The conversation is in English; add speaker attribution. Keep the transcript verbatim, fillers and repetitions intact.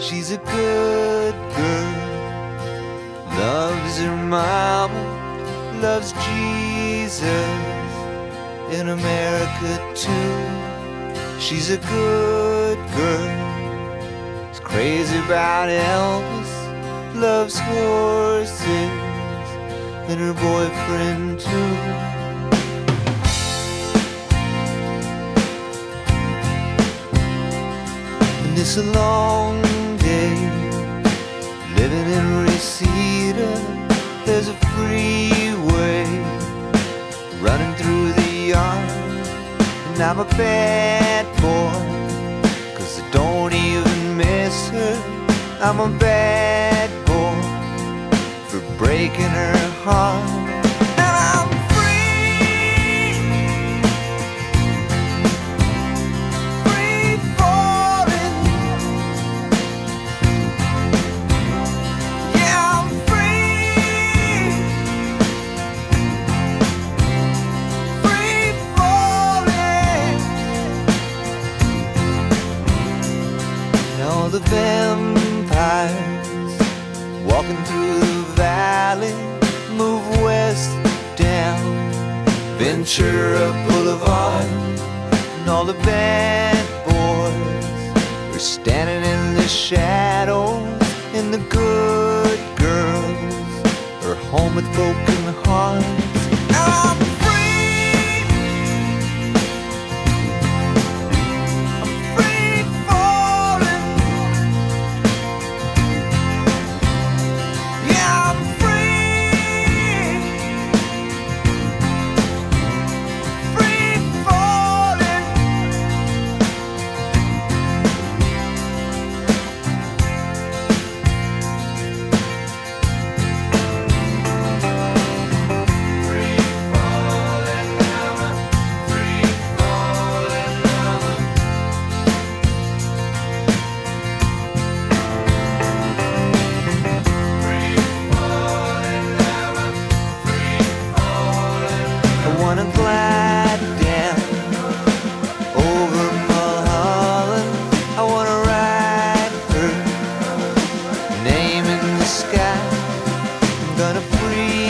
Speaker 1: She's a good girl, loves her mama, loves Jesus, in America too. She's a good girl, is crazy about Elvis, loves horses, and her boyfriend too. And it's a long day living in Reseda. There's a freeway running through the yard, and I'm a bad boy, 'cause I don't even miss her. I'm a bad boy for breaking her heart. And I'm free, free falling. Yeah, I'm free, free falling. Now the vampires walking through the valley move west down Ventura Boulevard, and all the bad boys are standing in the shadows, and the good girls are home with broken hearts. I'm free, I'm free falling. Yeah, I'm free, free falling. Free falling now, free falling now. Free falling now, free falling. I wanna glide down over Mulholland. I wanna write her name in the sky. I'm gonna free